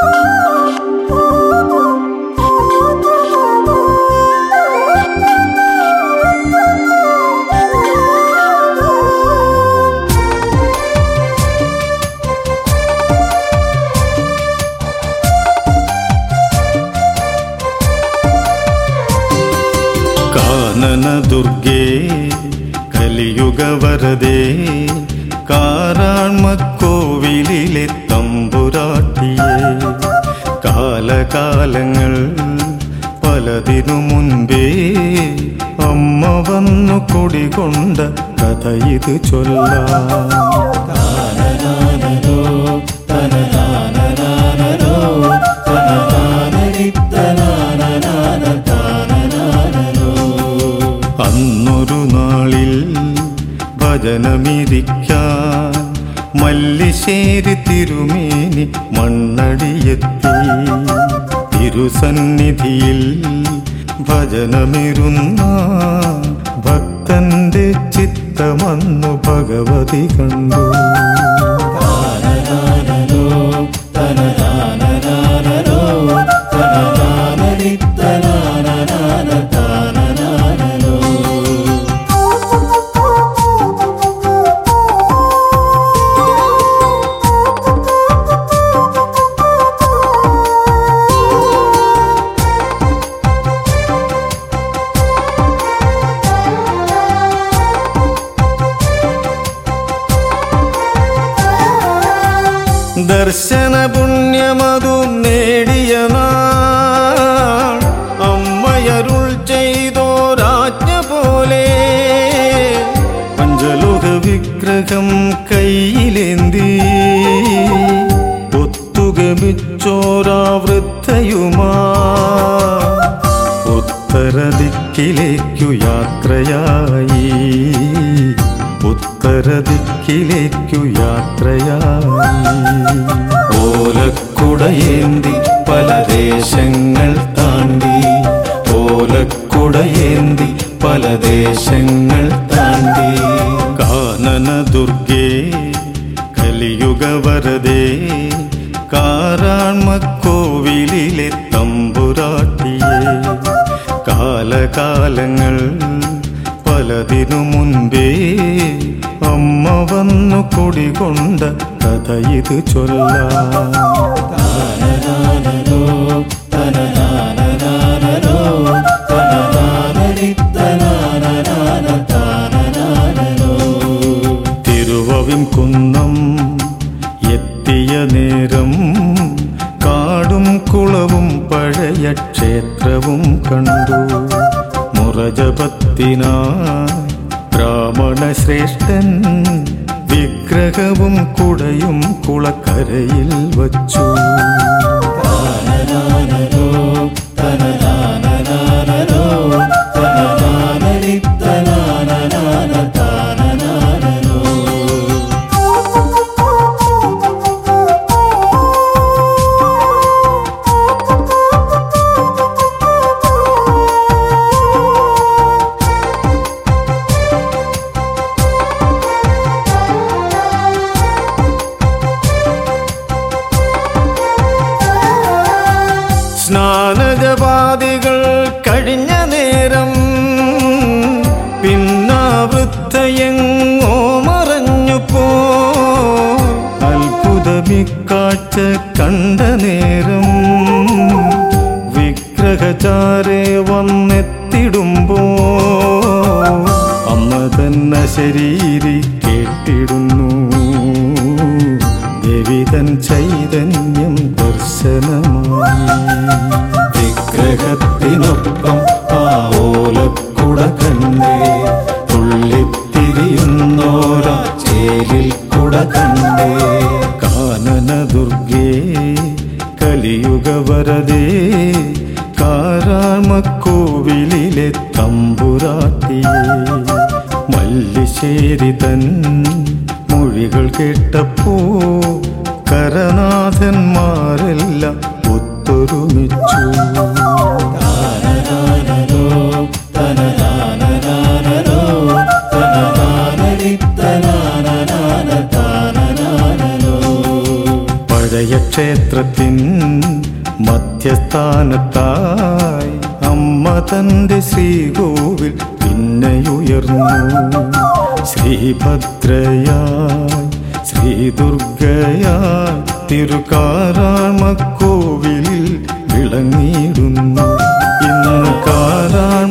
കാനനദുർഗേ കലിയുഗവരദേ കാരാൺമക്കോവിലിലെ തമ്പുരാട്ടിയേ കാലകാലങ്ങൾ പലതിനു മുൻപേ അമ്മ വന്നു കുടികൊണ്ട കഥ ഇത് ചൊല്ലാം. അന്നൊരു നാളിൽ ഭജനമിരിക്കാൻ മല്ലിശ്ശേരി തിരുമേനി മണ്ണടിയെത്തി. തിരുസന്നിധിയിൽ ഭജനമിരുന്ന ഭക്തന്റെ ചിത്തമന്നു ഭഗവതി കണ്ടു. ദർശന പുണ്യമതു നേടിയ നാൾ അമ്മയരുൾ ചെയ്തോരാജ്ഞ പോലെ പഞ്ചലോക വിഗ്രഹം കയ്യിലേന്തി ഒത്തുഗമിച്ചോരാ വൃദ്ധയുമാ ഉത്തരദിക്കിലേക്കു യാത്രയായി. ഉത്തരദിക്കിലേക്കു യാത്രയായി. ഓലക്കുടയേന്തി പല ദേശങ്ങൾ താണ്ടി. ഓലക്കുടയേന്തി പല ദേശങ്ങൾ താണ്ടി. കാനനദുർഗേ കലിയുഗവരദേ കാരാൺമക്കോവിലിലെ തമ്പുരാട്ടിയേ കാലകാലങ്ങൾ പലതിനു മുൻപേ അമ്മ വന്നു കുടികൊണ്ട കഥ ഇത് ചൊല്ലാം. തിരുവവിൻകുന്നം എത്തിയ നേരം കാടും കുളവും പഴയ ക്ഷേത്രവും കണ്ടു. മുറജപത്തിനായി ബ്രാഹ്മണശ്രേഷ്ഠൻ വിഗ്രഹവും കുടയും കുളക്കരയിൽ വച്ചു. സ്നാനജപാദികൾ കഴിഞ്ഞ നേരം പിന്നാവൃദ്ധയെങ്ങോ മറഞ്ഞു പോ. അത്ഭുതമിക്കാഴ്ച കണ്ട നേരം വിഗ്രഹചാരെ വന്നെത്തിടുമ്പോ അമ്മ തന്നെ ശരീരി കേട്ടിടുന്നു. ദേവിതൻ ചൈതന്യം ദർശനമായി. വിഗ്രഹത്തിനൊപ്പം ആ ഓലക്കുട കണ്ടേ തുള്ളിത്തിരിയുന്നോരാ ചേലിൽ കുട കണ്ടേ. കാനനദുർഗേ കലിയുഗവരദേ കാരാൺമക്കോവിലിലെ തമ്പുരാട്ടിയേ മല്ലിശ്ശേരി തൻ മൊഴികൾ കേട്ടപ്പോ കരനാഥന്മാരെല്ലാം ഒത്തൊരുമിച്ചു. പഴയ അഭയക്ഷേത്രത്തിൻ മധ്യസ്ഥാനത്തായി അമ്മ തന്റെ ശ്രീകോവിൽ പിന്നെയുയർന്നു. ശ്രീഭദ്രയായി ശ്രീദുർഗയായി തിരുക്കാരാമക്കോവിലിൽ വിളങ്ങിയിടുന്നു. ഇന്ന് കാരാ